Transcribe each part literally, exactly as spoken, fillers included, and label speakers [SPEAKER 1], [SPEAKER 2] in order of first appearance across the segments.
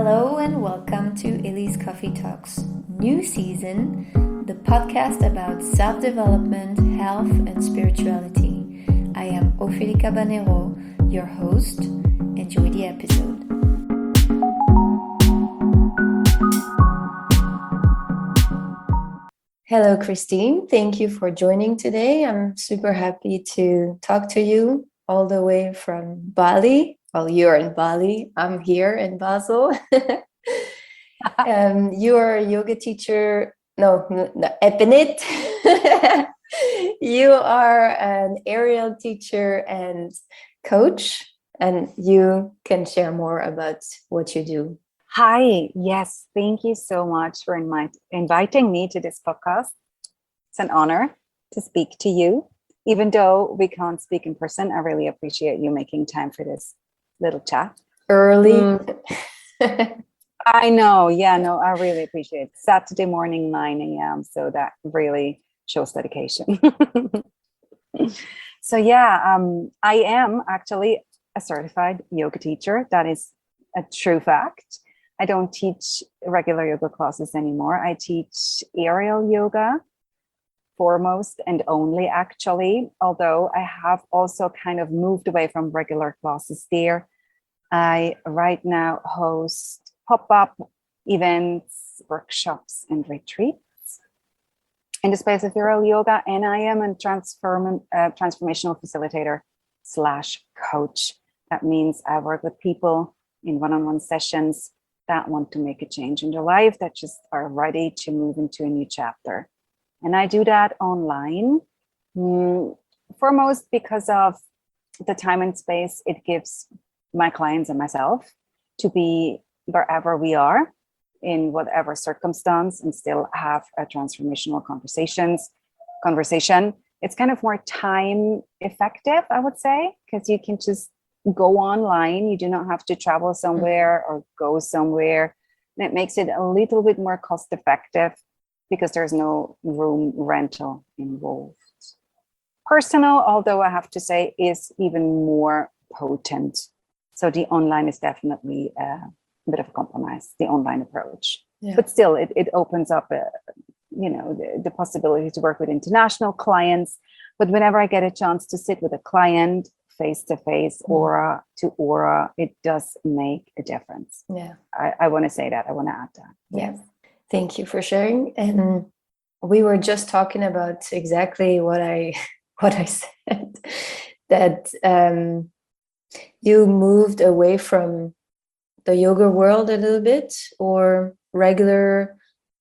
[SPEAKER 1] Hello and welcome to Elise Coffee Talks, new season, the podcast about self-development, health, and spirituality. I am Ophélie Cabanero, your host. Enjoy the episode. Hello, Christine. Thank you for joining today. I'm super happy to talk to you all the way from Bali. Well, you're in Bali. I'm here in Basel. um, you are a yoga teacher. No, no Epinit. You are an aerial teacher and coach, and you can share more about what you do.
[SPEAKER 2] Hi, yes, thank you so much for invite, inviting me to this podcast. It's an honor to speak to you. Even though we can't speak in person, I really appreciate you making time for this little chat.
[SPEAKER 1] Early. Mm.
[SPEAKER 2] I know, yeah, no, I really appreciate it. Saturday morning, nine a.m. So that really shows dedication. So yeah, um, I am actually a certified yoga teacher. That is a true fact. I don't teach regular yoga classes anymore. I teach aerial yoga foremost and only, actually, although I have also kind of moved away from regular classes there. I right now host pop-up events, workshops, and retreats in the space of aerial yoga, and I am a transform, uh, transformational facilitator slash coach. That means I work with people in one-on-one sessions that want to make a change in their life, that just are ready to move into a new chapter. And I do that online, mm, foremost because of the time and space it gives my clients and myself to be wherever we are, in whatever circumstance, and still have a transformational conversations, conversation. It's kind of more time effective, I would say, because you can just go online. You do not have to travel somewhere or go somewhere. And it makes it a little bit more cost effective because there's no room rental involved. Personal, although I have to say, is even more potent. So the online is definitely a bit of a compromise, the online approach. Yeah. But still, it, it opens up, a, you know, the, the possibility to work with international clients. But whenever I get a chance to sit with a client, face-to-face, aura to aura, it does make a difference.
[SPEAKER 1] Yeah,
[SPEAKER 2] I, I want to say that. I want to add that.
[SPEAKER 1] Yes. Thank you for sharing. And we were just talking about exactly what I what I said, that um, you moved away from the yoga world a little bit, or regular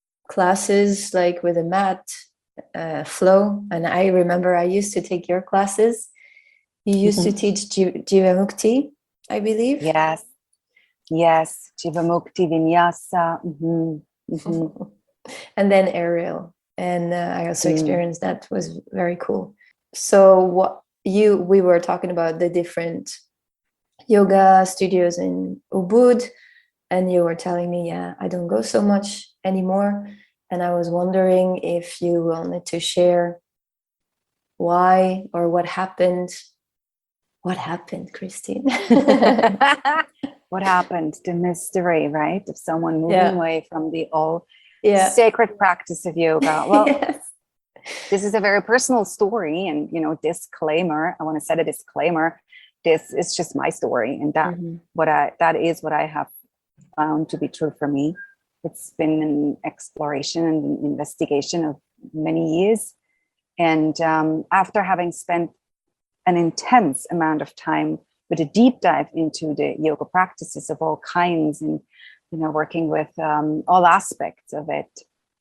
[SPEAKER 1] classes like with a mat, uh, flow. And I remember I used to take your classes. You used mm-hmm. to teach Jiv- Jivamukti, I believe.
[SPEAKER 2] Yes, yes, Jivamukti Vinyasa. Mm-hmm. Mm-hmm.
[SPEAKER 1] And then aerial. And uh, I also mm. experienced that. Was very cool. So what you we were talking about the different yoga studios in Ubud, and you were telling me, yeah, I don't go so much anymore. And I was wondering if you wanted to share why or what happened. What happened, Christine?
[SPEAKER 2] What happened? The mystery, right? Of someone moving yeah. away from the all yeah. sacred practice of yoga. Well, yes. This is a very personal story, and, you know, disclaimer, I want to set a disclaimer. This is just my story, and that mm-hmm. what I that is what I have found to be true for me. It's been an exploration and an investigation of many years. And um, after having spent an intense amount of time with a deep dive into the yoga practices of all kinds, and, you know, working with um, all aspects of it,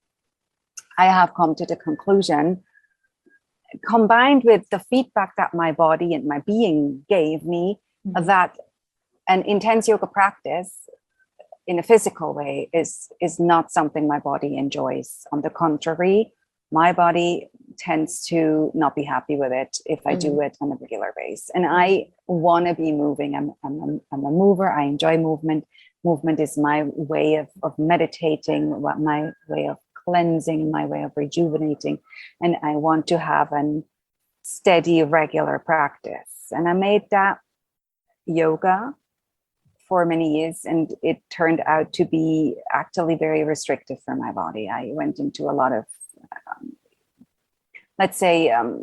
[SPEAKER 2] I have come to the conclusion, combined with the feedback that my body and my being gave me, mm-hmm. that an intense yoga practice in a physical way is, is not something my body enjoys. On the contrary, my body tends to not be happy with it if I mm-hmm. do it on a regular basis. And I want to be moving. I'm, I'm, a, I'm a mover. I enjoy movement. Movement is my way of, of meditating, my way of cleansing, my way of rejuvenating. And I want to have a steady, regular practice. And I made that yoga for many years, and it turned out to be actually very restrictive for my body. I went into a lot of, um, let's say, um,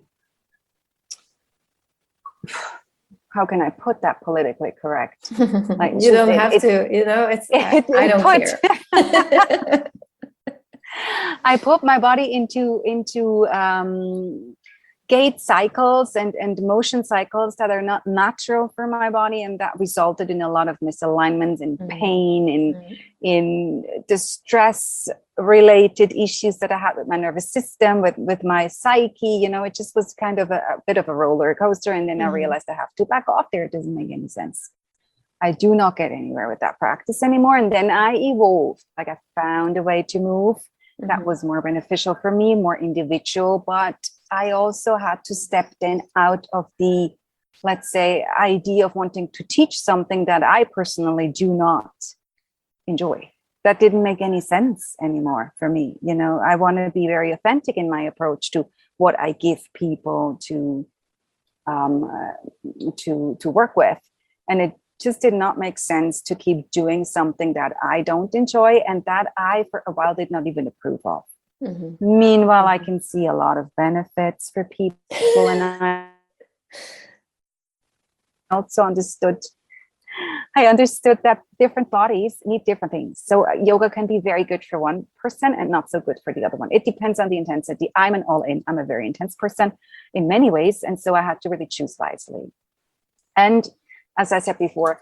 [SPEAKER 2] how can I put that politically correct?
[SPEAKER 1] Like, you don't it, have it, to, you know, it's, it, I, I don't put, care.
[SPEAKER 2] I put my body into, into um, gait cycles and, and motion cycles that are not natural for my body. And that resulted in a lot of misalignments and mm-hmm. pain and mm-hmm. in distress related issues that I had with my nervous system, with, with my psyche. You know, it just was kind of a, a bit of a roller coaster. And then mm-hmm. I realized I have to back off there. It doesn't make any sense. I do not get anywhere with that practice anymore. And then I evolved, like I found a way to move mm-hmm. that was more beneficial for me, more individual, but I also had to step then out of the, let's say, idea of wanting to teach something that I personally do not enjoy. That didn't make any sense anymore for me. You know, I want to be very authentic in my approach to what I give people to, um, uh, to, to work with. And it just did not make sense to keep doing something that I don't enjoy and that I, for a while, did not even approve of. Mm-hmm. Meanwhile, I can see a lot of benefits for people, and I also understood I understood that different bodies need different things. So uh, yoga can be very good for one person and not so good for the other one. It depends on the intensity. I'm an all-in. I'm a very intense person in many ways, and so I had to really choose wisely. And as I said before,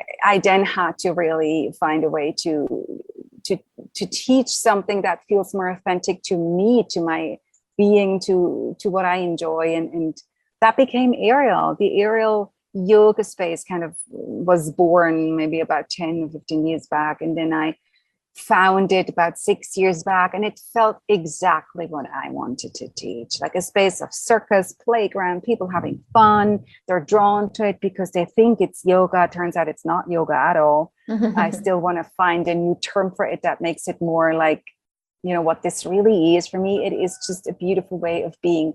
[SPEAKER 2] I then had to really find a way to to to teach something that feels more authentic to me, to my being, to to what I enjoy, and and that became Aerial. The Aerial yoga space kind of was born maybe about ten or fifteen years back, and then I found it about six years back, and it felt exactly what I wanted to teach, like a space of circus, playground, people having fun. They're drawn to it because they think it's yoga. It turns out it's not yoga at all. I still want to find a new term for it that makes it more like, you know, what this really is. For me, it is just a beautiful way of being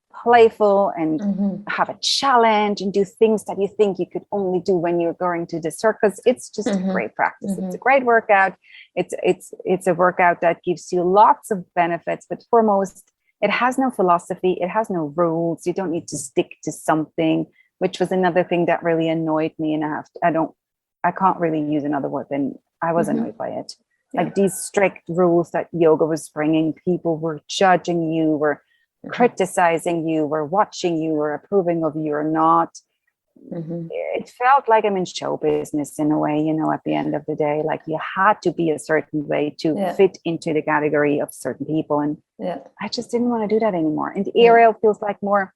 [SPEAKER 2] playful and mm-hmm. have a challenge and do things that you think you could only do when you're going to the circus. It's just mm-hmm. a great practice. Mm-hmm. It's a great workout. It's it's it's a workout that gives you lots of benefits, but foremost, it has no philosophy. It has no rules. You don't need to stick to something, which was another thing that really annoyed me. And I have to, I don't I can't really use another word than I was mm-hmm. annoyed by it. Yeah. Like these strict rules that yoga was bringing, people were judging you, were Mm-hmm. criticizing you, or watching you, or approving of you or not. Mm-hmm. It felt like I'm in show business in a way, you know, at the end of the day, like you had to be a certain way to yeah. fit into the category of certain people. And yeah. I just didn't want to do that anymore. And the Aerial mm-hmm. feels like more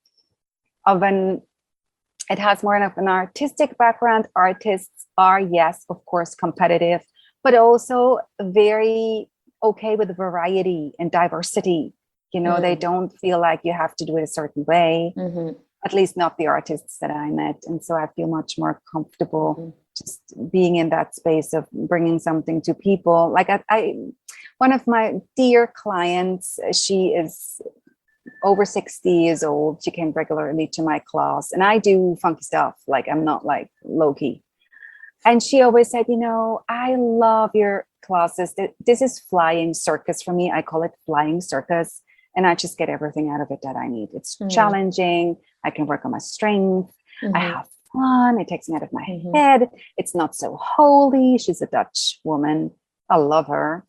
[SPEAKER 2] of an, it has more of an artistic background. Artists are, yes, of course, competitive, but also very okay with variety and diversity. You know, mm. they don't feel like you have to do it a certain way, mm-hmm. at least not the artists that I met. And so I feel much more comfortable mm-hmm. just being in that space of bringing something to people. Like I, I, one of my dear clients, she is over sixty years old. She came regularly to my class, and I do funky stuff. Like I'm not like low key. And she always said, you know, I love your classes. This is flying circus for me. I call it flying circus. And I just get everything out of it that I need. It's mm-hmm. challenging. I can work on my strength. Mm-hmm. I have fun. It takes me out of my mm-hmm. head. It's not so holy. She's a Dutch woman. I love her.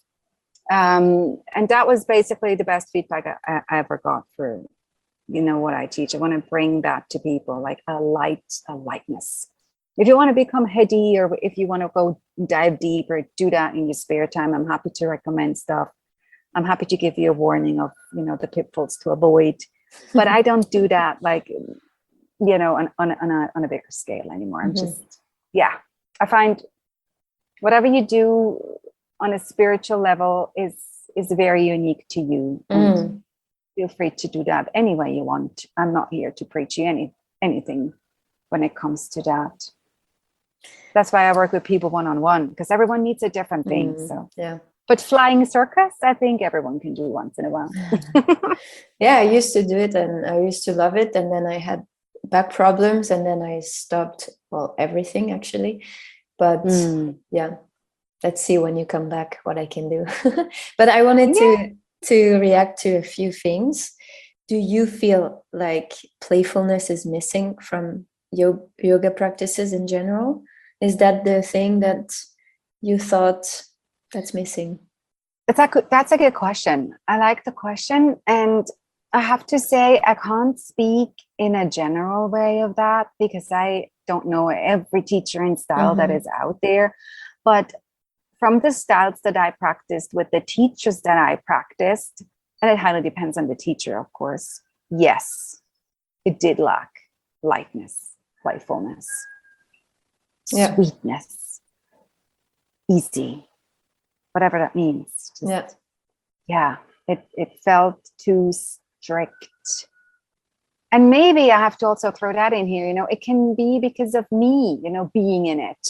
[SPEAKER 2] Um, and that was basically the best feedback I, I ever got for, you know, what I teach. I want to bring that to people, like a light, a lightness. If you want to become heady, or if you want to go dive deep, or do that in your spare time, I'm happy to recommend stuff. I'm happy to give you a warning of, you know, the pitfalls to avoid, but I don't do that like, you know, on, on, on, a, on a bigger scale anymore. I'm mm-hmm. just, yeah, I find whatever you do on a spiritual level is, is very unique to you. And mm. feel free to do that any way you want. I'm not here to preach you any, anything when it comes to that. That's why I work with people one-on-one, because everyone needs a different thing. Mm, so
[SPEAKER 1] yeah.
[SPEAKER 2] But flying circus, I think everyone can do once in a while.
[SPEAKER 1] Yeah, I used to do it, and I used to love it. And then I had back problems, and then I stopped, well, everything actually. But
[SPEAKER 2] Mm.
[SPEAKER 1] yeah, let's see when you come back what I can do. But I wanted
[SPEAKER 2] Yeah.
[SPEAKER 1] to to react to a few things. Do you feel like playfulness is missing from yo- yoga practices in general? Is that the thing that you thought that's missing?
[SPEAKER 2] That's a good, that's a good question. I like the question. And I have to say, I can't speak in a general way of that because I don't know every teacher and style that
[SPEAKER 1] Mhm.
[SPEAKER 2] is out there. But from the styles that I practiced with the teachers that I practiced, and it highly depends on the teacher, of course, yes, it did lack lightness, playfulness,
[SPEAKER 1] Yeah.
[SPEAKER 2] sweetness, easy, whatever that means. Just,
[SPEAKER 1] Yeah.
[SPEAKER 2] yeah, it, it felt too strict. And maybe I have to also throw that in here, you know, it can be because of me, you know, being in it,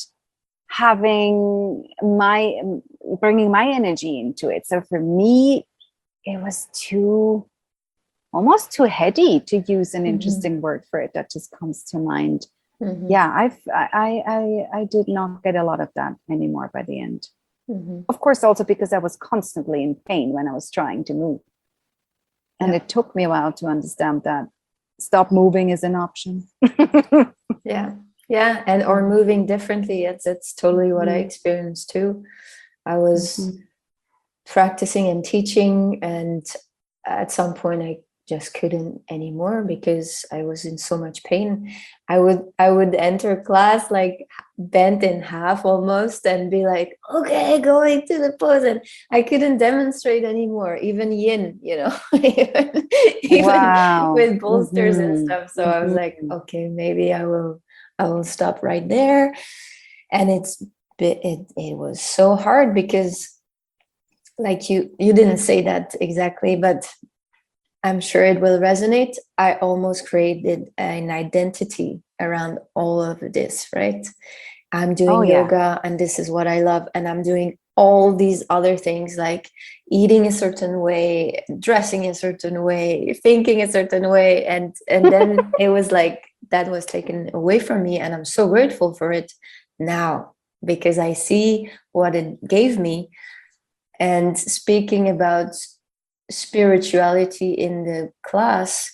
[SPEAKER 2] having my, bringing my energy into it. So for me, it was too, almost too heady, to use an
[SPEAKER 1] Mhm.
[SPEAKER 2] interesting word for it that just comes to mind.
[SPEAKER 1] Mhm.
[SPEAKER 2] Yeah, I've, I, I, I did not get a lot of that anymore by the end.
[SPEAKER 1] Mhm.
[SPEAKER 2] Of course, also because I was constantly in pain when I was trying to move. And
[SPEAKER 1] Yeah.
[SPEAKER 2] it took me a while to understand that stop moving is an option.
[SPEAKER 1] Yeah. Yeah. And or moving differently. It's it's totally what I
[SPEAKER 2] Mhm.
[SPEAKER 1] experienced too. I was
[SPEAKER 2] Mhm.
[SPEAKER 1] practicing and teaching, and at some point I just couldn't anymore because I was in so much pain. I would I would enter class like bent in half almost and be like, okay, going to the pose, and I couldn't demonstrate anymore, even yin, you know, even, even
[SPEAKER 2] Wow.
[SPEAKER 1] with bolsters and
[SPEAKER 2] Mhm.
[SPEAKER 1] stuff. So I was like,
[SPEAKER 2] Mhm.
[SPEAKER 1] okay, maybe I will I will stop right there. And it's it it was so hard because, like, you you didn't say that exactly, but I'm sure it will resonate. I almost created an identity around all of this, right? I'm
[SPEAKER 2] Oh,
[SPEAKER 1] doing
[SPEAKER 2] yeah.
[SPEAKER 1] yoga and this is what I love, and I'm doing all these other things like eating a certain way, dressing a certain way, thinking a certain way, and and then it was like that was taken away from me, and I'm so grateful for it now because I see what it gave me. And speaking about spirituality in the class,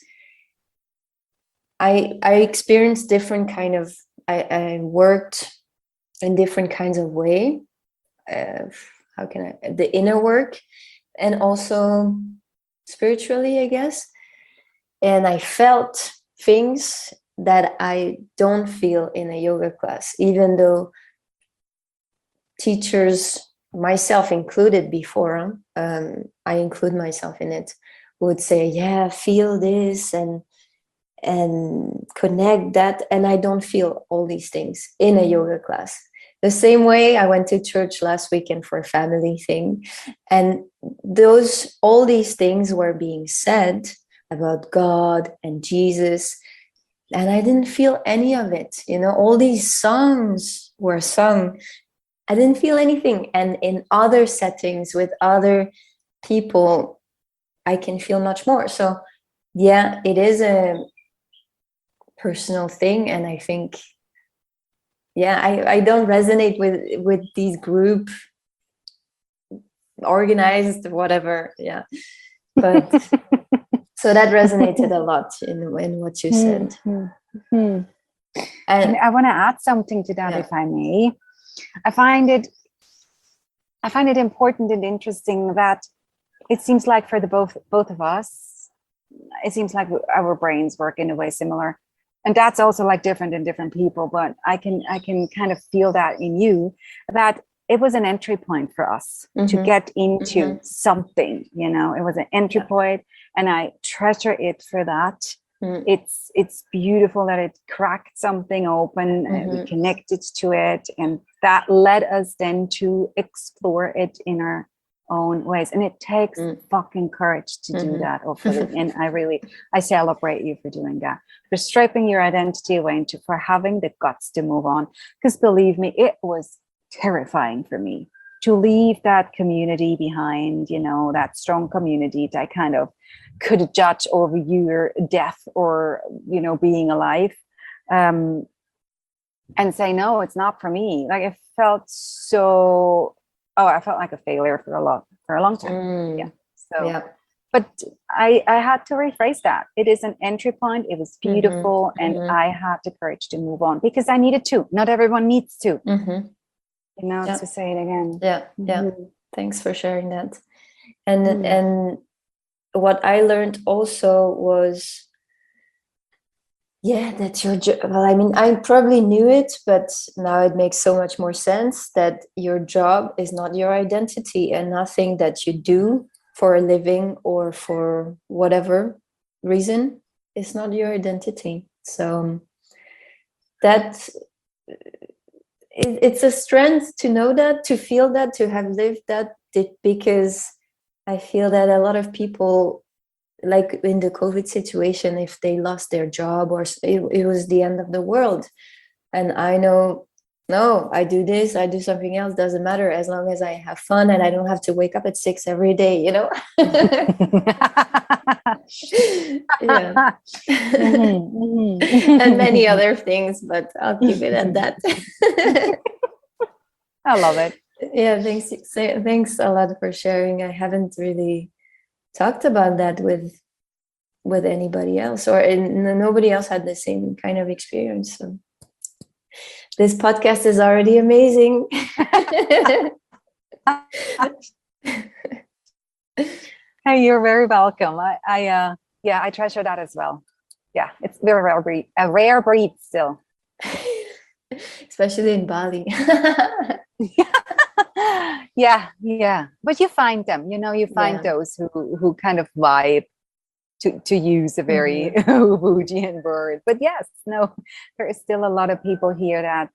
[SPEAKER 1] I I experienced different kind of I, I worked in different kinds of way. Uh, how can I the inner work and also spiritually, I guess. And I felt things that I don't feel in a yoga class, even though teachers, myself included before, um, I include myself in it, would say, yeah, feel this and and connect that. And I don't feel all these things in a yoga class. The same way I went to church last weekend for a family thing. And those all these things were being said about God and Jesus. And I didn't feel any of it. You know, all these songs were sung. I didn't feel anything. And in other settings with other people, I can feel much more. So yeah, it is a personal thing. And I think, yeah, I, I don't resonate with with these group organized whatever. Yeah. But so that resonated a lot in, in what you said.
[SPEAKER 2] Mm-hmm.
[SPEAKER 1] And
[SPEAKER 2] And I want to add something to that,
[SPEAKER 1] yeah.
[SPEAKER 2] if I may. I find it, I find it important and interesting that it seems like for the both both of us, it seems like our brains work in a way similar, and that's also like different in different people. But I can I can kind of feel that in you, that it was an entry point for us to
[SPEAKER 1] Mm-hmm.
[SPEAKER 2] get into
[SPEAKER 1] Mm-hmm.
[SPEAKER 2] something. You know, it was an entry
[SPEAKER 1] Yeah.
[SPEAKER 2] point, and I treasure it for that.
[SPEAKER 1] Mm.
[SPEAKER 2] It's it's beautiful that it cracked something open, and we
[SPEAKER 1] Mm-hmm.
[SPEAKER 2] connected to it, and that led us then to explore it in our own ways. And it takes
[SPEAKER 1] Mm.
[SPEAKER 2] fucking courage to do
[SPEAKER 1] Mm-hmm.
[SPEAKER 2] that, hopefully. And I really, I celebrate you for doing that, for stripping your identity away, and to, for having the guts to move on. Because believe me, it was terrifying for me to leave that community behind, you know, that strong community that kind of could judge over your death or, you know, being alive. Um, and say, no, it's not for me. Like it felt so, oh, I felt like a failure for a lot, for a long time.
[SPEAKER 1] Mm.
[SPEAKER 2] Yeah. So,
[SPEAKER 1] Yeah.
[SPEAKER 2] but I, I had to rephrase that. It is an entry point. It was beautiful.
[SPEAKER 1] Mhm,
[SPEAKER 2] And
[SPEAKER 1] mhm.
[SPEAKER 2] I had the courage to move on because I needed to. Not everyone needs to,
[SPEAKER 1] Mhm.
[SPEAKER 2] you know,
[SPEAKER 1] Yeah.
[SPEAKER 2] to say it again.
[SPEAKER 1] Yeah, yeah.
[SPEAKER 2] Mhm.
[SPEAKER 1] Thanks for sharing that. And
[SPEAKER 2] Mm.
[SPEAKER 1] and what I learned also was, yeah, that your job. Well, I mean, I probably knew it, but now it makes so much more sense that your job is not your identity, and nothing that you do for a living or for whatever reason is not your identity. So that it, it's a strength to know that, to feel that, to have lived that, because I feel that a lot of people, like in the COVID situation, if they lost their job or it, it was the end of the world. And I know, no, I do this, I do something else, doesn't matter, as long as I have fun and I don't have to wake up at six every day, you know? Yeah.
[SPEAKER 2] Mhm, mhm.
[SPEAKER 1] And many other things, but I'll keep it at that.
[SPEAKER 2] I love it.
[SPEAKER 1] Yeah, thanks. Thanks a lot for sharing. I haven't really talked about that with with anybody else, or in, nobody else had the same kind of experience. So this podcast is already amazing.
[SPEAKER 2] Hey, you're very welcome. I, I, uh, yeah, I treasure that as well. Yeah, it's very rare breed, a rare breed still.
[SPEAKER 1] Especially in Bali.
[SPEAKER 2] Yeah, yeah. But you find them, you know, you find
[SPEAKER 1] Yeah.
[SPEAKER 2] those who who kind of vibe, to to use a very Ubuntu word. But yes, no, there is still a lot of people here that,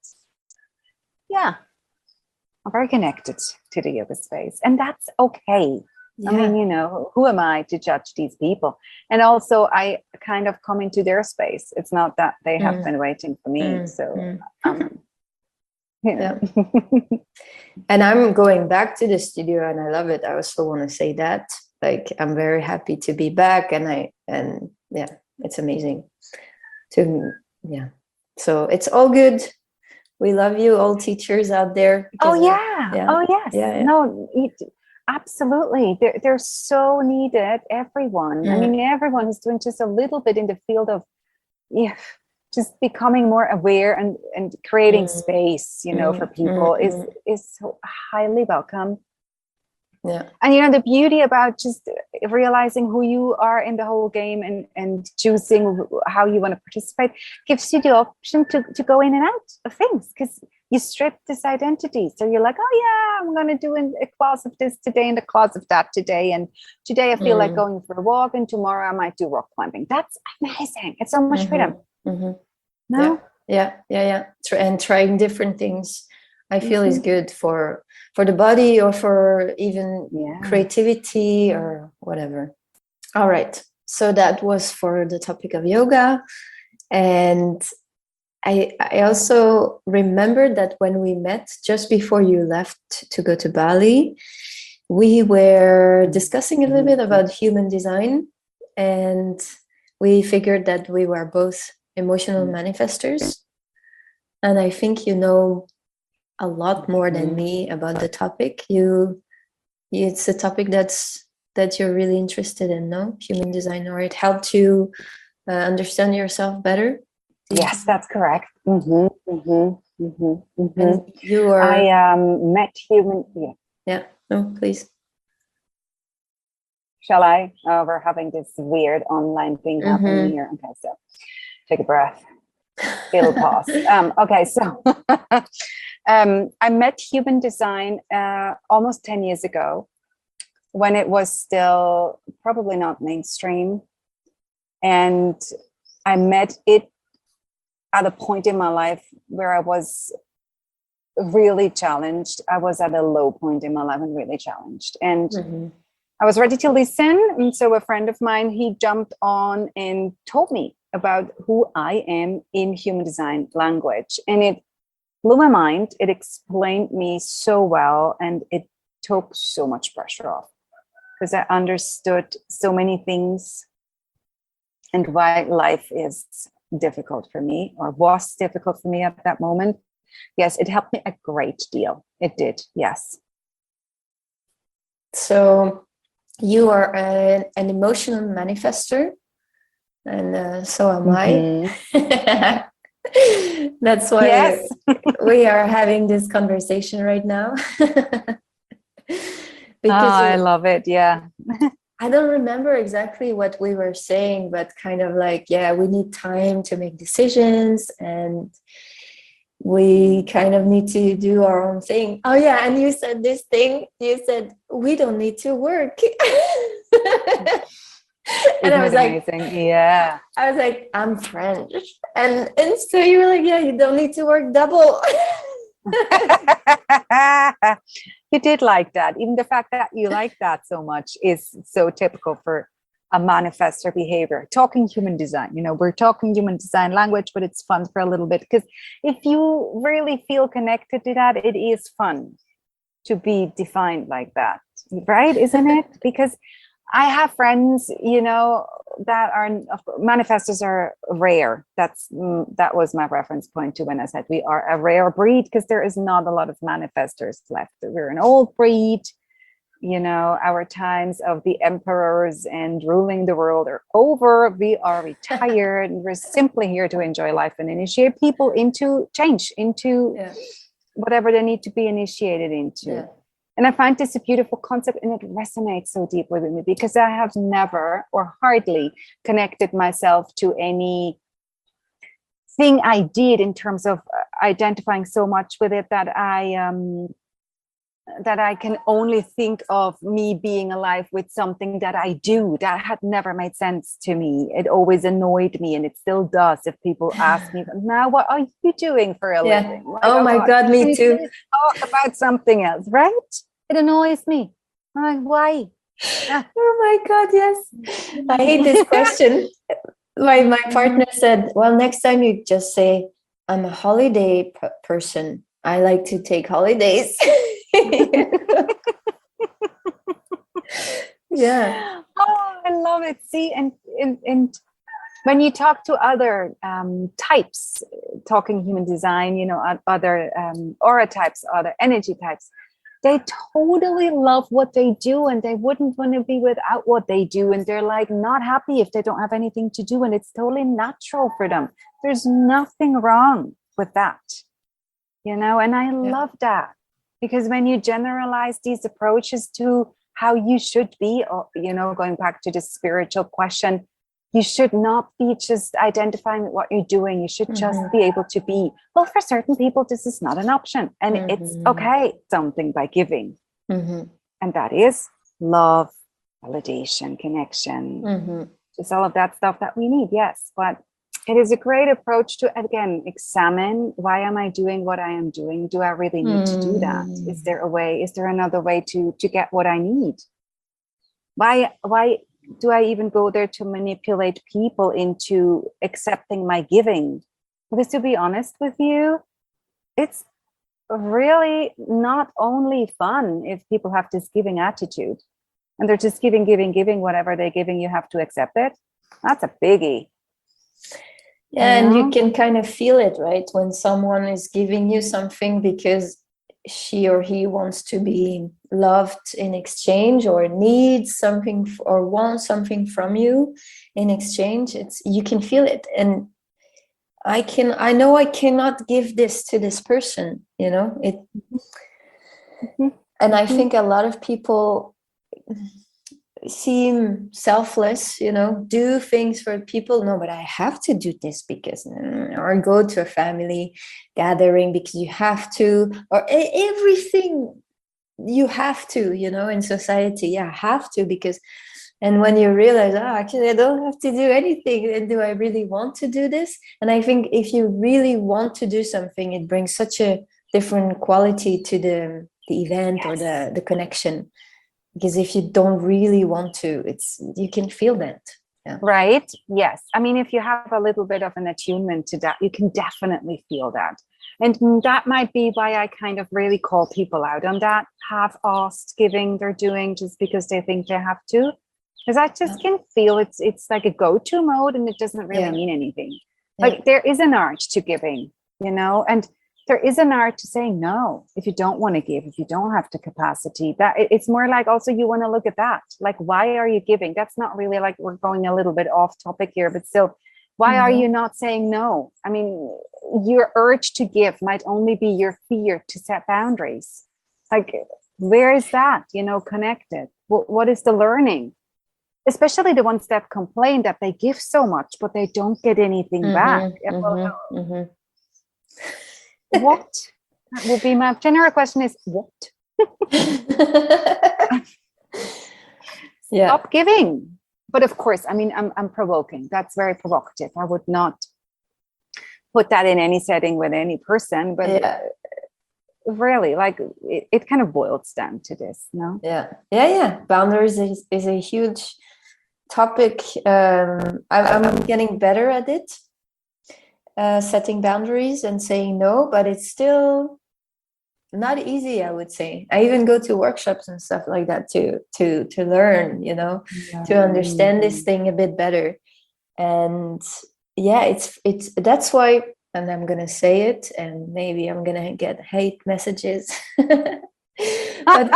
[SPEAKER 2] yeah, are very connected to the yoga space, and that's okay.
[SPEAKER 1] Yeah.
[SPEAKER 2] I mean, you know, who am I to judge these people? And also, I kind of come into their space. It's not that they have
[SPEAKER 1] Mm.
[SPEAKER 2] been waiting for me.
[SPEAKER 1] Mm.
[SPEAKER 2] So,
[SPEAKER 1] Mm.
[SPEAKER 2] um, you know.
[SPEAKER 1] Yeah. And I'm going back to the studio, and I love it. I also want to say that, like, I'm very happy to be back, and I and yeah, it's amazing. To yeah, so it's all good. We love you, all teachers out there.
[SPEAKER 2] Oh
[SPEAKER 1] because, uh,
[SPEAKER 2] yeah.
[SPEAKER 1] yeah,
[SPEAKER 2] Oh yes.
[SPEAKER 1] yeah, yeah.
[SPEAKER 2] No, it, absolutely. They're they're so needed. Everyone. I
[SPEAKER 1] Mm.
[SPEAKER 2] mean, everyone is doing just a little bit in the field of, yeah, just becoming more aware and and creating
[SPEAKER 1] Mm.
[SPEAKER 2] space, you know,
[SPEAKER 1] Mm.
[SPEAKER 2] for people
[SPEAKER 1] Mm.
[SPEAKER 2] is
[SPEAKER 1] Mm.
[SPEAKER 2] is so highly welcome.
[SPEAKER 1] Yeah.
[SPEAKER 2] And you know, the beauty about just realizing who you are in the whole game and and choosing how you want to participate gives you the option to to go in and out of things, because you strip this identity. So you're like, oh yeah, I'm going to do a class of this today and a class of that today, and today I feel
[SPEAKER 1] Mm.
[SPEAKER 2] like going for a walk, and tomorrow I might do rock climbing. That's amazing. It's so much
[SPEAKER 1] Mm-hmm.
[SPEAKER 2] freedom.
[SPEAKER 1] Mm-hmm.
[SPEAKER 2] No?
[SPEAKER 1] Yeah, yeah, yeah, yeah. Tr- and trying different things, I feel,
[SPEAKER 2] Mhm.
[SPEAKER 1] is good for for the body, or for even
[SPEAKER 2] Yeah.
[SPEAKER 1] creativity or whatever. All right. So that was for the topic of yoga. And I I also remembered that when we met just before you left to go to Bali, we were discussing a little bit about human design, and we figured that we were both emotional manifestors. And I think you know a lot more than me about the topic. You, it's a topic that's that you're really interested in, no? Human design, or it helped you uh, understand yourself better.
[SPEAKER 2] Yes, that's correct. Mm-hmm, mm-hmm, mm-hmm, mm-hmm.
[SPEAKER 1] And you are.
[SPEAKER 2] I um, met human. Yeah.
[SPEAKER 1] Yeah. No, please.
[SPEAKER 2] Shall I? Oh, we're having this weird online thing
[SPEAKER 1] Mm-hmm.
[SPEAKER 2] happening here. Okay, so take a breath. It'll pause. Um, okay, so um, I met human design uh, almost ten years ago, when it was still probably not mainstream. And I met it at a point in my life where I was really challenged. I was at a low point in my life and really challenged. And
[SPEAKER 1] Mm-hmm.
[SPEAKER 2] I was ready to listen. And so a friend of mine, he jumped on and told me about who I am in human design language. And it blew my mind. It explained me so well. And it took so much pressure off, because I understood so many things and why life is difficult for me, or was difficult for me at that moment, yes, it helped me a great deal. It did, yes.
[SPEAKER 1] So you are a, an emotional manifester, and uh, so am
[SPEAKER 2] Mm-hmm.
[SPEAKER 1] I. That's why
[SPEAKER 2] yes.
[SPEAKER 1] we are having this conversation right now. Because
[SPEAKER 2] oh, I love it. Yeah.
[SPEAKER 1] I don't remember exactly what we were saying, but kind of like, yeah, we need time to make decisions, and we kind of need to do our own thing. Oh yeah, and you said this thing, you said we don't need to work. And
[SPEAKER 2] Isn't
[SPEAKER 1] I was
[SPEAKER 2] it
[SPEAKER 1] like,
[SPEAKER 2] amazing? Yeah.
[SPEAKER 1] I was like, I'm French. And and so you were like, yeah, you don't need to work double.
[SPEAKER 2] You did like that. Even the fact that you like that so much is so typical for a manifestor behavior. Talking human design, you know, we're talking human design language, but it's fun for a little bit, because if you really feel connected to that, it is fun to be defined like that, right? Isn't it? Because I have friends, you know, that are manifestors are rare. That's that was my reference point to when I said we are a rare breed, because there is not a lot of manifestors left. We're an old breed. You know, our times of the emperors and ruling the world are over. We are retired, and we're simply here to enjoy life and initiate people into change, into yeah. whatever they need to be initiated into. Yeah. And I find this a beautiful concept, and it resonates so deeply with me, because I have never or hardly connected myself to any thing I did in terms of identifying so much with it that I um, that I can only think of me being alive with something that I do. That had never made sense to me. It always annoyed me, and it still does. If people ask me, now what are you doing for a
[SPEAKER 1] yeah.
[SPEAKER 2] living? Like,
[SPEAKER 1] oh my God, me too.
[SPEAKER 2] Talk about something else, right? It annoys me. I'm like, why?
[SPEAKER 1] Ah. Oh my God, yes. I hate this question. my, my partner said, well, next time you just say, I'm a holiday p- person. I like to take holidays. Yeah.
[SPEAKER 2] Oh, I love it. See, and, and, and when you talk to other um, types, talking human design, you know, other um, aura types, other energy types, they totally love what they do, and they wouldn't want to be without what they do. And they're like not happy if they don't have anything to do. And it's totally natural for them. There's nothing wrong with that, you know, and I yeah. love that, because when you generalize these approaches to how you should be, or, you know, going back to the spiritual question, you should not be just identifying with what you're doing. You should just mm-hmm. be able to be. Well, for certain people, this is not an option. And mm-hmm. it's okay, something by giving. Mm-hmm. And that is love, validation, connection, mm-hmm. just all of that stuff that we need. Yes. But it is a great approach to, again, examine, why am I doing what I am doing? Do I really need mm-hmm. to do that? Is there a way? Is there another way to, to get what I need? Why, why, do I even go there to manipulate people into accepting my giving? Because to be honest with you, it's really not only fun if people have this giving attitude and they're just giving, giving, giving, whatever they're giving, you have to accept it. That's a biggie.
[SPEAKER 1] Yeah, you and know? You can kind of feel it, right? When someone is giving you something because she or he wants to be loved in exchange, or needs something or wants something from you in exchange, it's you can feel it. And I can I know I cannot give this to this person, you know it. Mm-hmm. And I think a lot of people seem selfless, you know, do things for people. No, but I have to do this because, or go to a family gathering because you have to, or everything you have to, you know, in society. Yeah, have to, because, and when you realize, oh, actually, I don't have to do anything. And do I really want to do this? And I think if you really want to do something, it brings such a different quality to the, the event yes. or the, the connection. Because if you don't really want to, it's you can feel that. Yeah.
[SPEAKER 2] Right? Yes. I mean, if you have a little bit of an attunement to that, you can definitely feel that. And that might be why I kind of really call people out on that half-assed giving they're doing just because they think they have to. Because I just yeah. can feel it's it's like a go-to mode, and it doesn't really yeah. mean anything.
[SPEAKER 1] Yeah.
[SPEAKER 2] Like there is an art to giving, you know, and there is an art to saying no if you don't want to give, if you don't have the capacity. That it- it's more like also you want to look at that. Like, why are you giving? That's not really like we're going a little bit off topic here, but still, why are
[SPEAKER 1] Mhm.
[SPEAKER 2] you not saying no? I mean, your urge to give might only be your fear to set boundaries. Like, where is that, you know, connected? What, what is the learning? Especially the ones that complain that they give so much, but they don't get anything back.
[SPEAKER 1] Mhm,
[SPEAKER 2] Yeah, well,
[SPEAKER 1] mhm, mhm.
[SPEAKER 2] what? That will be my general question is what?
[SPEAKER 1] Yeah.
[SPEAKER 2] Stop giving. But of course, I mean, I'm, I'm provoking. That's very provocative. I would not put that in any setting with any person, but
[SPEAKER 1] Yeah.
[SPEAKER 2] really, like, it, it kind of boils down to this, no?
[SPEAKER 1] Yeah. Yeah. Yeah. Boundaries is, is a huge topic. Um, I'm, I'm getting better at it, uh, setting boundaries and saying no, but it's still not easy, I would say. I even go to workshops and stuff like that to to to learn, you know, to understand this thing a bit better. And yeah, it's it's that's why, and I'm gonna say it, and maybe I'm gonna get hate messages. But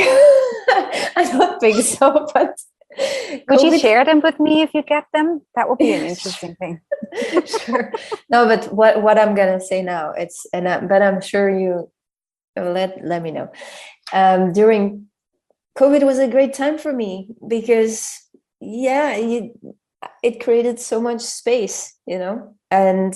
[SPEAKER 1] I don't think so. But
[SPEAKER 2] Would you
[SPEAKER 1] COVID
[SPEAKER 2] share them with me if you get them? That would be an
[SPEAKER 1] Yeah,
[SPEAKER 2] interesting thing.
[SPEAKER 1] Sure. No, but what what I'm gonna say now, it's and I, but I'm sure you let let me know. Um, during COVID was a great time for me because yeah, you, it created so much space, you know, and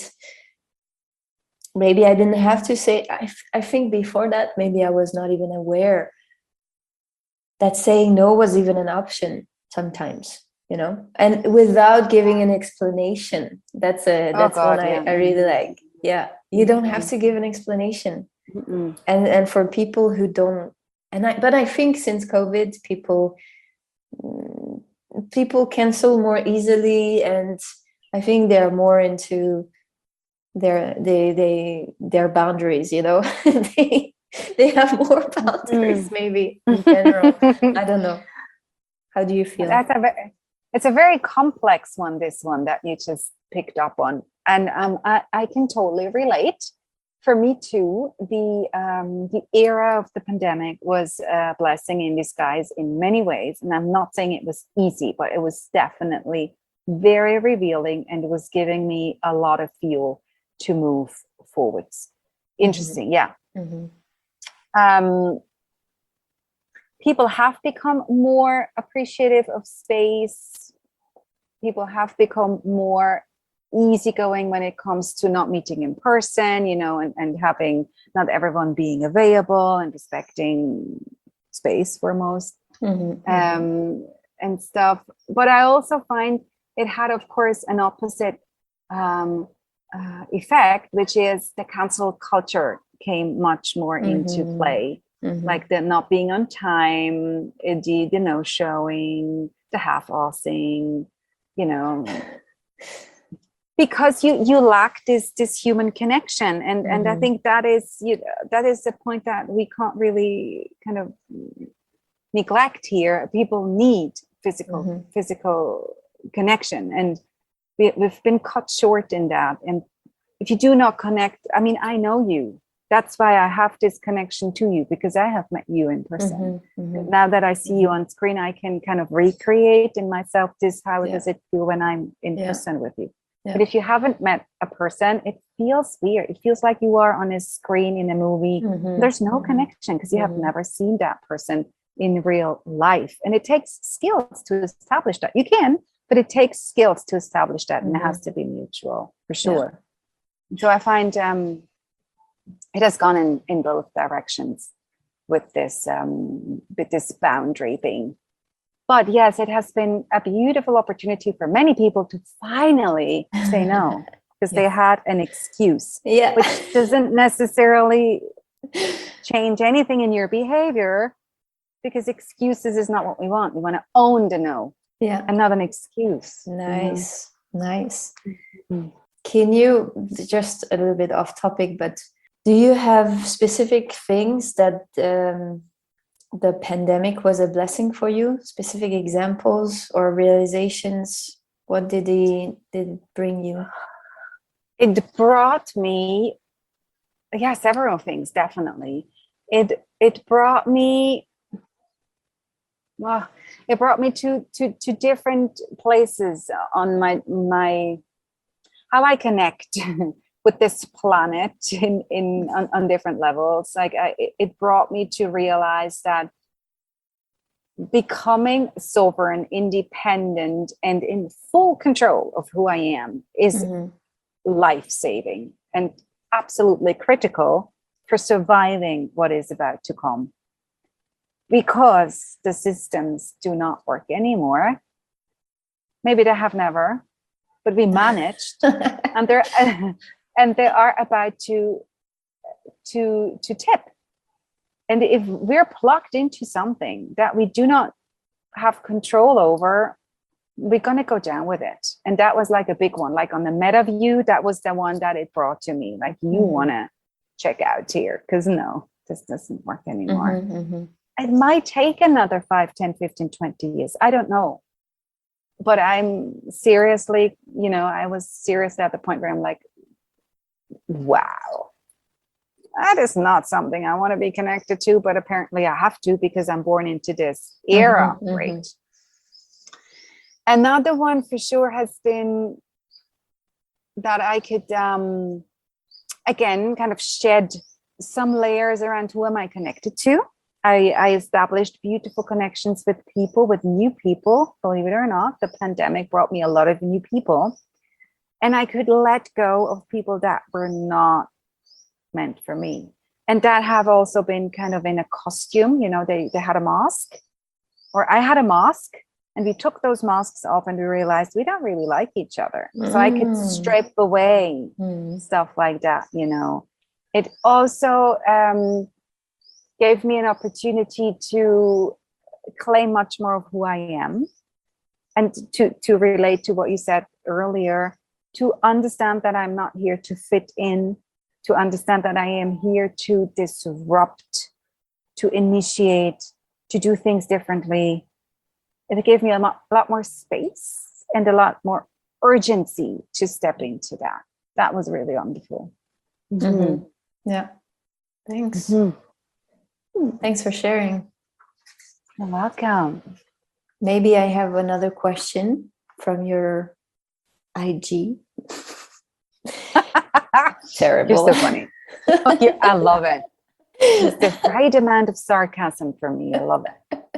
[SPEAKER 1] maybe I didn't have to say. I I think before that maybe I was not even aware that saying no was even an option sometimes, you know, and without giving an explanation. That's a
[SPEAKER 2] Oh,
[SPEAKER 1] that's
[SPEAKER 2] God,
[SPEAKER 1] one I,
[SPEAKER 2] yeah.
[SPEAKER 1] I really like. Yeah, you don't have to give an explanation.
[SPEAKER 2] Mm-mm.
[SPEAKER 1] and and for people who don't, and I but I think since COVID, people mm, people cancel more easily, and I think they're more into their they they their boundaries, you know. they they have more boundaries maybe in general. I don't know. How do you feel?
[SPEAKER 2] That's a very, it's a very complex one, this one that you just picked up on. And um, I, I can totally relate. For me too, the um, the era of the pandemic was a blessing in disguise in many ways. And I'm not saying it was easy, but it was definitely very revealing, and it was giving me a lot of fuel to move forwards. Interesting, yeah.
[SPEAKER 1] Mm-hmm.
[SPEAKER 2] Um, people have become more appreciative of space. People have become more easygoing when it comes to not meeting in person, you know, and, and having not everyone being available and respecting space for most,
[SPEAKER 1] Mm-hmm.
[SPEAKER 2] um, and stuff. But I also find it had, of course, an opposite um, uh, effect, which is the cancel culture came much more into
[SPEAKER 1] Mm-hmm.
[SPEAKER 2] play.
[SPEAKER 1] Mm-hmm.
[SPEAKER 2] Like the not being on time, the, the no showing, the half-assing, you know, because you you lack this this human connection, and mm-hmm. and I think that is you know, that is the point that we can't really kind of neglect here. People need physical mm-hmm. physical connection, and we, we've been cut short in that. And if you do not connect, I mean, I know you. That's why I have this connection to you, because I have met you in person. Mm-hmm, mm-hmm. Now that I see mm-hmm. you on screen, I can kind of recreate in myself this, how yeah. does it feel when I'm in yeah. person with you? Yeah. But if you haven't met a person, it feels weird. It feels like you are on a screen in a movie. Mm-hmm, There's no mm-hmm. connection because you mm-hmm. have never seen that person in real life. And it takes skills to establish that. You can, but it takes skills to establish that. Mm-hmm. And it has to be mutual, for sure. Yeah. So I find... um it has gone in, in both directions with this um, with this boundary thing. But yes, it has been a beautiful opportunity for many people to finally say no, because yes. they had an excuse,
[SPEAKER 1] yeah.
[SPEAKER 2] which doesn't necessarily change anything in your behavior, because excuses is not what we want. We want to own the no,
[SPEAKER 1] yeah,
[SPEAKER 2] and not an excuse.
[SPEAKER 1] Nice, mm-hmm. nice.
[SPEAKER 2] Mm-hmm.
[SPEAKER 1] Can you, just a little bit off topic, but do you have specific things that um, the pandemic was a blessing for you? Specific examples or realizations? What did it, did it bring you?
[SPEAKER 2] it brought me, yeah, several things, definitely. It it brought me, well, it brought me to to to different places on my my how I connect with this planet in in on, on different levels. Like I, it brought me to realize that becoming sovereign, independent, and in full control of who I am is
[SPEAKER 1] Mm-hmm.
[SPEAKER 2] life-saving and absolutely critical for surviving what is about to come. Because the systems do not work anymore. Maybe they have never, but we managed, and they're and they are about to to to tip. And if we're plugged into something that we do not have control over, we're gonna go down with it. And that was like a big one. Like on the meta view, that was the one that it brought to me. Like, you
[SPEAKER 1] Mm-hmm.
[SPEAKER 2] wanna check out here, because no, this doesn't work anymore.
[SPEAKER 1] Mm-hmm, mm-hmm.
[SPEAKER 2] It might take another five, ten, fifteen, twenty years. I don't know. But I'm seriously, you know, I was serious at the point where I'm like, wow, that is not something I want to be connected to, but apparently I have to because I'm born into this era.
[SPEAKER 1] Mm-hmm,
[SPEAKER 2] Great.
[SPEAKER 1] mm-hmm.
[SPEAKER 2] Another one for sure has been that I could, um, again, kind of shed some layers around who am I connected to. I, I established beautiful connections with people, with new people, believe it or not. The pandemic brought me a lot of new people. And I could let go of people that were not meant for me. And that have also been kind of in a costume, you know, they, they had a mask, or I had a mask, and we took those masks off and we realized we don't really like each other. Mm. So I could strip away mm. stuff like that, you know. It also um, gave me an opportunity to claim much more of who I am, and to, to relate to what you said earlier, to understand that I'm not here to fit in, to understand that I am here to disrupt, to initiate, to do things differently. It gave me a lot, lot more space and a lot more urgency to step into that. That was really wonderful.
[SPEAKER 1] Mm-hmm. Mm-hmm. Yeah. Thanks. Mm-hmm. Thanks for sharing.
[SPEAKER 2] You're welcome.
[SPEAKER 1] Maybe I have another question from your I G. Terrible.
[SPEAKER 2] You're so funny. Oh, I love it. It's the right amount of sarcasm for me. I love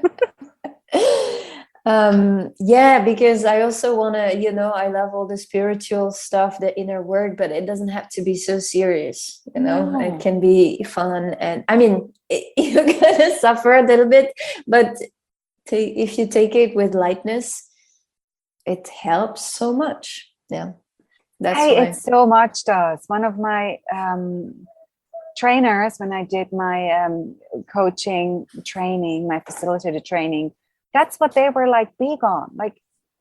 [SPEAKER 1] it. um, yeah, because I also want to, you know, I love all the spiritual stuff, the inner work, but it doesn't have to be so serious, you know. No. It can be fun. And I mean, it, you're going to suffer a little bit, but to, if you take it with lightness, it helps so much. Yeah. That's
[SPEAKER 2] hey,
[SPEAKER 1] why.
[SPEAKER 2] It so much does. One of my um, trainers, when I did my um, coaching training, my facilitator training, that's what they were like big on. Like,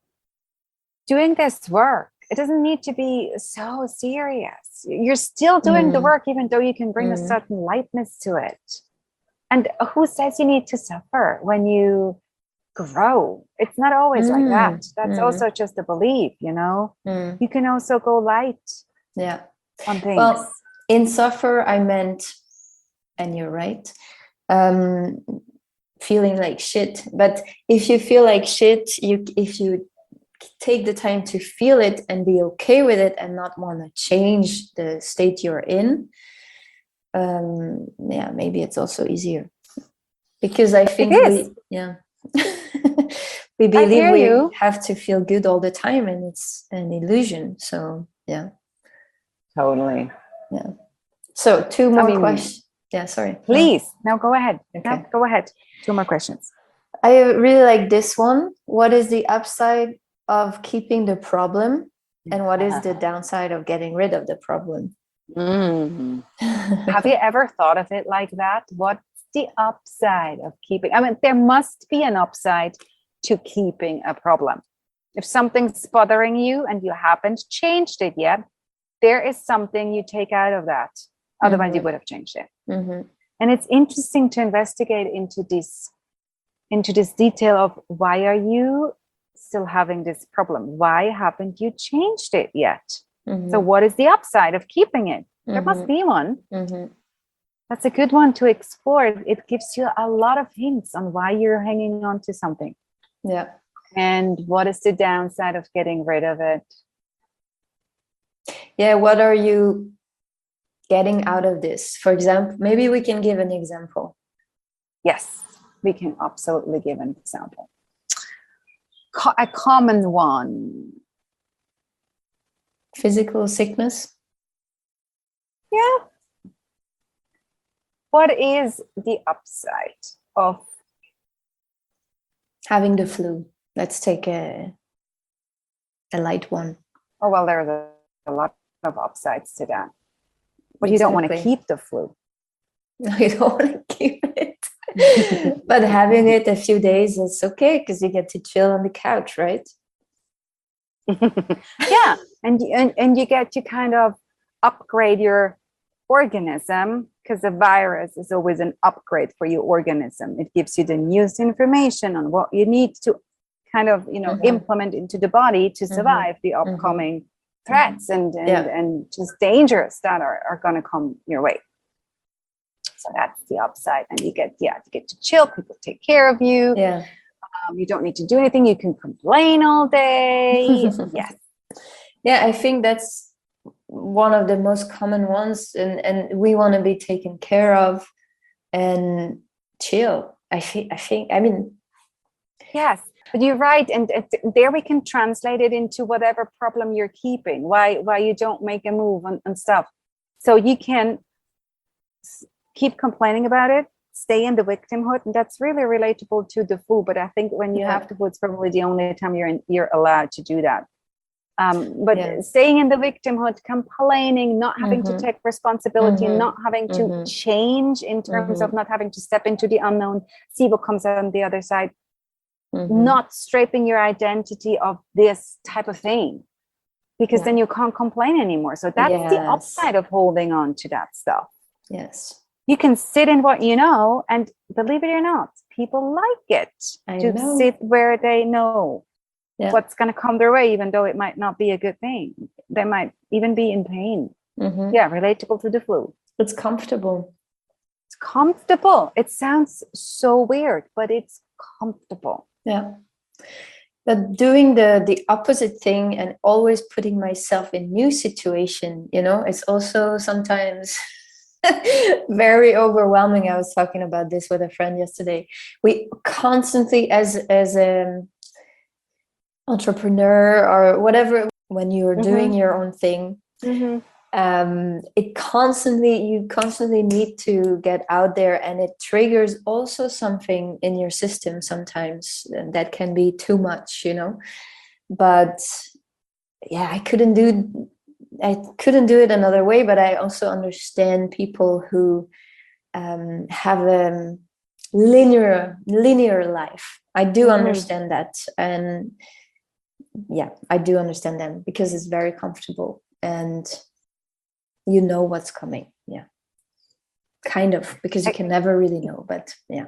[SPEAKER 2] doing this work, it doesn't need to be so serious. You're still doing mm. the work, even though you can bring mm. a certain lightness to it. And who says you need to suffer when you grow? It's not always mm. like that. That's mm. also just a belief, you know. Mm. You can also go light.
[SPEAKER 1] Yeah.
[SPEAKER 2] On things.
[SPEAKER 1] Well, in suffer, I meant, and you're right, um, feeling like shit. But if you feel like shit, you if you take the time to feel it and be okay with it and not want to change the state you're in, um, yeah, maybe it's also easier. Because I think we, yeah. we believe we
[SPEAKER 2] you.
[SPEAKER 1] have to feel good all the time, and it's an illusion. So yeah,
[SPEAKER 2] totally.
[SPEAKER 1] Yeah. So two more
[SPEAKER 2] I mean,
[SPEAKER 1] questions. Yeah, sorry.
[SPEAKER 2] Please, no, go ahead.
[SPEAKER 1] Okay.
[SPEAKER 2] No, go ahead. Two more questions.
[SPEAKER 1] I really like this one. What is the upside of keeping the problem, and what is the downside of getting rid of the problem?
[SPEAKER 2] Mm. Have you ever thought of it like that? What's the upside of keeping? I mean, there must be an upside to keeping a problem. If something's bothering you and you haven't changed it yet, there is something you take out of that. Otherwise, mm-hmm. you would have changed it.
[SPEAKER 1] Mm-hmm.
[SPEAKER 2] And it's interesting to investigate into this, into this detail of why are you still having this problem? Why haven't you changed it yet?
[SPEAKER 1] Mhm.
[SPEAKER 2] So what is the upside of keeping it? There must
[SPEAKER 1] Mhm.
[SPEAKER 2] be one.
[SPEAKER 1] Mhm.
[SPEAKER 2] That's a good one to explore. It gives you a lot of hints on why you're hanging on to something
[SPEAKER 1] Yeah.
[SPEAKER 2] and what is the downside of getting rid of it.
[SPEAKER 1] Yeah. What are you getting out of this? For example, maybe we can give an example.
[SPEAKER 2] Yes, we can absolutely give an example. Co- a common one.
[SPEAKER 1] Physical sickness.
[SPEAKER 2] Yeah. What is the upside of
[SPEAKER 1] Having the flu. Let's take a a light one.
[SPEAKER 2] Oh, well, there's a, a lot of upsides to that. But you don't want to
[SPEAKER 1] Exactly.
[SPEAKER 2] keep the flu.
[SPEAKER 1] No, you don't want to keep it. But having it a few days is okay because you get to chill on the couch, right?
[SPEAKER 2] Yeah. And, and, and you get to kind of upgrade your organism because the virus is always an upgrade for your organism. It gives you the newest information on what you need to kind of, you know,
[SPEAKER 1] Mhm.
[SPEAKER 2] implement into the body to
[SPEAKER 1] Mhm.
[SPEAKER 2] survive the
[SPEAKER 1] Mhm.
[SPEAKER 2] upcoming threats and and,
[SPEAKER 1] Yeah.
[SPEAKER 2] and just dangers that are, are going to come your way. So that's the upside. And you get, yeah, you get to chill. People take care of you.
[SPEAKER 1] Yeah.
[SPEAKER 2] Um, you don't need to do anything. You can complain all day. Yes.
[SPEAKER 1] Yeah, I think that's one of the most common ones, and and we want to be taken care of and chill. I think I think I mean
[SPEAKER 2] Yes, but you're right, and it, there we can translate it into whatever problem you're keeping. Why why you don't make a move and, and stuff. So you can s- keep complaining about it, stay in the victimhood, and that's really relatable to the flu. But I think when you
[SPEAKER 1] Yeah.
[SPEAKER 2] have the flu, it's probably the only time you're in, you're allowed to do that. Um, but
[SPEAKER 1] Yeah.
[SPEAKER 2] staying in the victimhood, complaining, not having
[SPEAKER 1] Mhm.
[SPEAKER 2] to take responsibility,
[SPEAKER 1] Mhm.
[SPEAKER 2] not having to
[SPEAKER 1] Mhm.
[SPEAKER 2] change in terms of
[SPEAKER 1] Mhm.
[SPEAKER 2] not having to step into the unknown, see what comes out on the other side.
[SPEAKER 1] Mhm.
[SPEAKER 2] Not stripping your identity of this type of thing, because
[SPEAKER 1] Yeah.
[SPEAKER 2] then you can't complain anymore. So that's the
[SPEAKER 1] Yes.
[SPEAKER 2] upside of holding on to that stuff.
[SPEAKER 1] Yes.
[SPEAKER 2] You can sit in what you know, and believe it or not, people like it
[SPEAKER 1] I
[SPEAKER 2] to
[SPEAKER 1] know.
[SPEAKER 2] sit where they know
[SPEAKER 1] Yeah.
[SPEAKER 2] what's going to come their way, even though it might not be a good thing. They might even be in pain.
[SPEAKER 1] Mhm.
[SPEAKER 2] Yeah, relatable to the flu.
[SPEAKER 1] It's comfortable.
[SPEAKER 2] It's comfortable. It sounds so weird, but it's comfortable.
[SPEAKER 1] Yeah. But doing the the opposite thing and always putting myself in new situation, you know, it's also sometimes very overwhelming. I was talking about this with a friend yesterday. We constantly, as as an entrepreneur or whatever, when you're doing
[SPEAKER 2] Mhm.
[SPEAKER 1] your own thing,
[SPEAKER 2] Mm-hmm.
[SPEAKER 1] um it constantly you constantly need to get out there, and it triggers also something in your system sometimes, and that can be too much, you know. But yeah, i couldn't do I couldn't do it another way. But I also understand people who um have a linear linear life. I do
[SPEAKER 2] Mhm.
[SPEAKER 1] understand that, and yeah, I do understand them because it's very comfortable and you know what's coming. Yeah, kind of, because you
[SPEAKER 2] I-
[SPEAKER 1] can never really know, but yeah.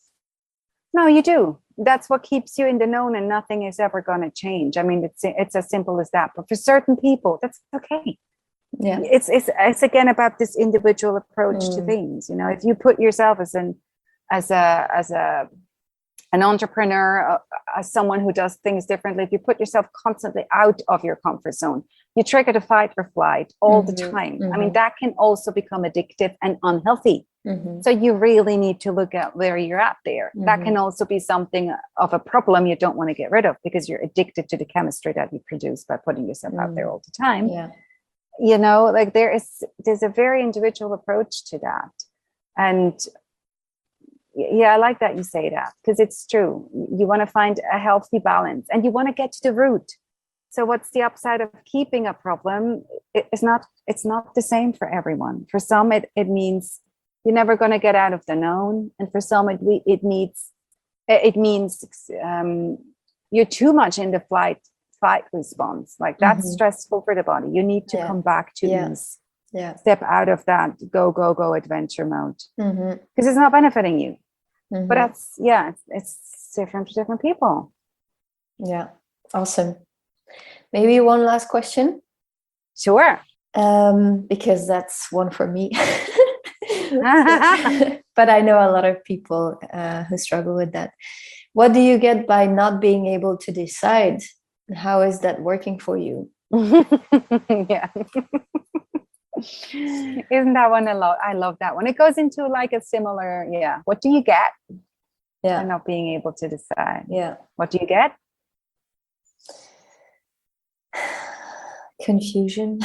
[SPEAKER 2] No, you do. That's what keeps you in the known, and nothing is ever going to change. I mean, it's it's as simple as that. But for certain people, that's okay.
[SPEAKER 1] Yeah.
[SPEAKER 2] It's it's it's again about this individual approach to
[SPEAKER 1] Mm.
[SPEAKER 2] things. You know, if you put yourself as an as a as a an entrepreneur, uh, as someone who does things differently, if you put yourself constantly out of your comfort zone, you trigger the fight or flight all the
[SPEAKER 1] Mhm,
[SPEAKER 2] time. I
[SPEAKER 1] mhm.
[SPEAKER 2] mean, that can also become addictive and unhealthy.
[SPEAKER 1] Mhm.
[SPEAKER 2] So you really need to look at where you're at there. That can
[SPEAKER 1] Mhm.
[SPEAKER 2] also be something of a problem you don't want to get rid of because you're addicted to the chemistry that you produce by putting yourself out there
[SPEAKER 1] Mm.
[SPEAKER 2] all the time.
[SPEAKER 1] Yeah.
[SPEAKER 2] You know, like there is there's a very individual approach to that. And yeah, I like that you say that, because it's true. You want to find a healthy balance and you want to get to the root. So what's the upside of keeping a problem? It's not it's not the same for everyone. For some, it, it means you're never going to get out of the known. And for some, it it needs it means um, you're too much in the flight fight response. Like that's
[SPEAKER 1] Mhm.
[SPEAKER 2] stressful for the body. You need to
[SPEAKER 1] Yeah.
[SPEAKER 2] come back to
[SPEAKER 1] Yeah.
[SPEAKER 2] ease.
[SPEAKER 1] Yeah.
[SPEAKER 2] Step out of that go, go, go adventure mode,
[SPEAKER 1] Mhm.
[SPEAKER 2] because it's not benefiting you.
[SPEAKER 1] Mhm.
[SPEAKER 2] But that's, yeah, it's, it's different for different people.
[SPEAKER 1] Yeah. Awesome. Maybe one last question.
[SPEAKER 2] Sure.
[SPEAKER 1] Um, because that's one for me. But I know a lot of people uh, who struggle with that. What do you get by not being able to decide? How is that working for you?
[SPEAKER 2] Yeah. Isn't that one a lot? I love that one. It goes into like a similar, yeah. What do you get
[SPEAKER 1] Yeah.
[SPEAKER 2] by not being able to decide?
[SPEAKER 1] Yeah.
[SPEAKER 2] What do you get?
[SPEAKER 1] Confusion.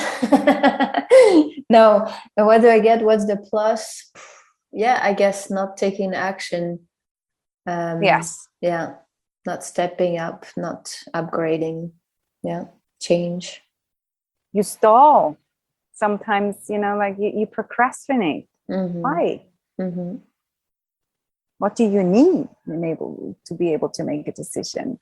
[SPEAKER 1] No. And what do I get? What's the plus? Yeah, I guess not taking action. Um,
[SPEAKER 2] Yes.
[SPEAKER 1] Yeah. Not stepping up, not upgrading. Yeah. Change.
[SPEAKER 2] You stall. Sometimes, you know, like you, you procrastinate.
[SPEAKER 1] Mm-hmm.
[SPEAKER 2] Why?
[SPEAKER 1] Mm-hmm.
[SPEAKER 2] What do you need in able to be able to make a decision?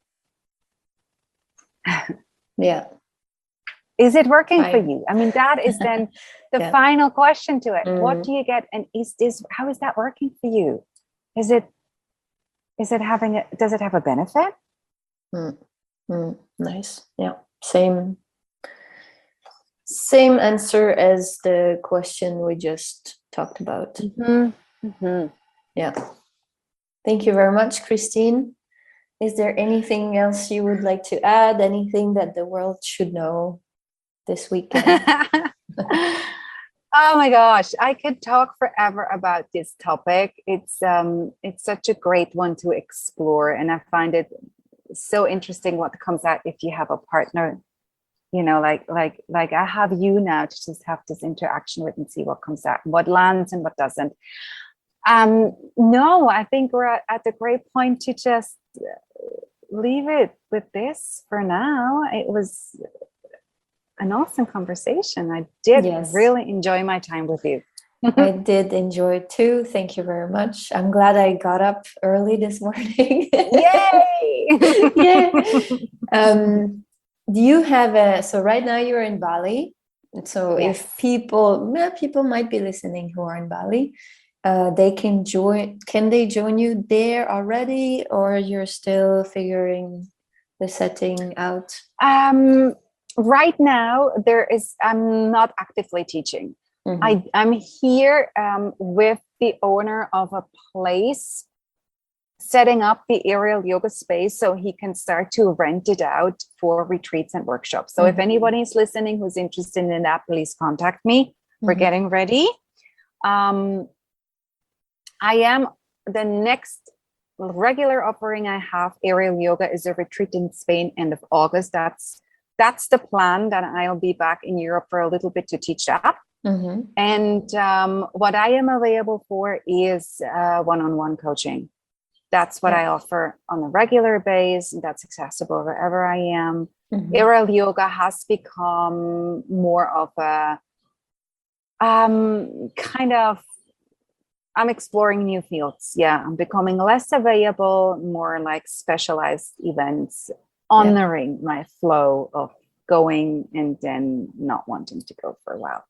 [SPEAKER 1] Yeah.
[SPEAKER 2] Is it working
[SPEAKER 1] Fine.
[SPEAKER 2] for you? I mean, that is then the
[SPEAKER 1] Yeah.
[SPEAKER 2] final question to it.
[SPEAKER 1] Mm.
[SPEAKER 2] What do you get? And is this, how is that working for you? Is it, is it having a, does it have a benefit?
[SPEAKER 1] Mm. Mm. Nice. Yeah. Same. Same answer as the question we just talked about.
[SPEAKER 2] Mm-hmm. Mm-hmm.
[SPEAKER 1] Yeah. Thank you very much, Christine. Is there anything else you would like to add? Anything that the world should know this weekend?
[SPEAKER 2] Oh my gosh, I could talk forever about this topic. It's um it's such a great one to explore, and I find it so interesting what comes out if you have a partner, you know, like like like I have you now to just have this interaction with and see what comes out, what lands and what doesn't. Um no, I think we're at, at the great point to just leave it with this for now. It was an awesome conversation. I did
[SPEAKER 1] Yes.
[SPEAKER 2] really enjoy my time with you.
[SPEAKER 1] I did enjoy it too. Thank you very much. I'm glad I got up early this morning.
[SPEAKER 2] Yay!
[SPEAKER 1] Yeah. Um, do you have a, so right now you're in Bali. So
[SPEAKER 2] Yes.
[SPEAKER 1] if people, yeah, people might be listening who are in Bali, uh, they can join, can they join you there already, or you're still figuring the setting out?
[SPEAKER 2] Um, right now, there is, I'm not actively teaching.
[SPEAKER 1] Mm-hmm.
[SPEAKER 2] I, I'm here um, with the owner of a place, setting up the aerial yoga space so he can start to rent it out for retreats and workshops. So mm-hmm. if anybody's listening who's interested in that, please contact me. Mm-hmm. We're getting ready. Um, I am, the next regular offering I have, aerial yoga, is a retreat in Spain end of August. That's that's the plan, that I'll be back in Europe for a little bit to teach that. Mm-hmm. And um, what I am available for is uh, one-on-one coaching. That's what yeah. I offer on a regular basis. That's accessible wherever I am. Mm-hmm. Aerial yoga has become more of a um, kind of, I'm exploring new fields. Yeah, I'm becoming less available, more like specialized events, honoring yeah. my flow of going and then not wanting to go for a while.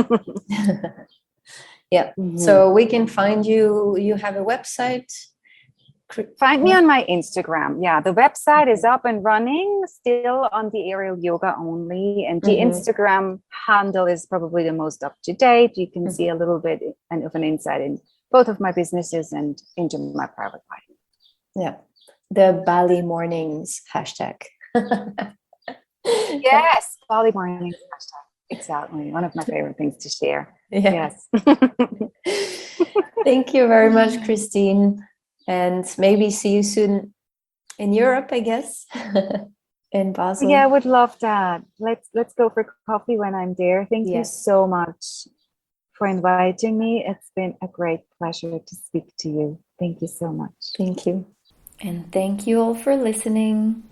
[SPEAKER 2] Yeah. Mm-hmm. So we can find you. You have a website. Find me on my Instagram. Yeah, the website is up and running, still on the aerial yoga only. And the mm-hmm. Instagram handle is probably the most up to date. You can mm-hmm. see a little bit of an insight in both of my businesses and into my private life. Yeah. The Bali Mornings hashtag. Yes, Bali Mornings hashtag. Exactly. One of my favorite things to share. Yeah. Yes. Thank you very much, Christine. And maybe see you soon in Europe, I guess. In Basel. Yeah, I would love that. Let's let's go for coffee when I'm there. Thank yes. you so much for inviting me. It's been a great pleasure to speak to you. Thank you so much. Thank you. And thank you all for listening.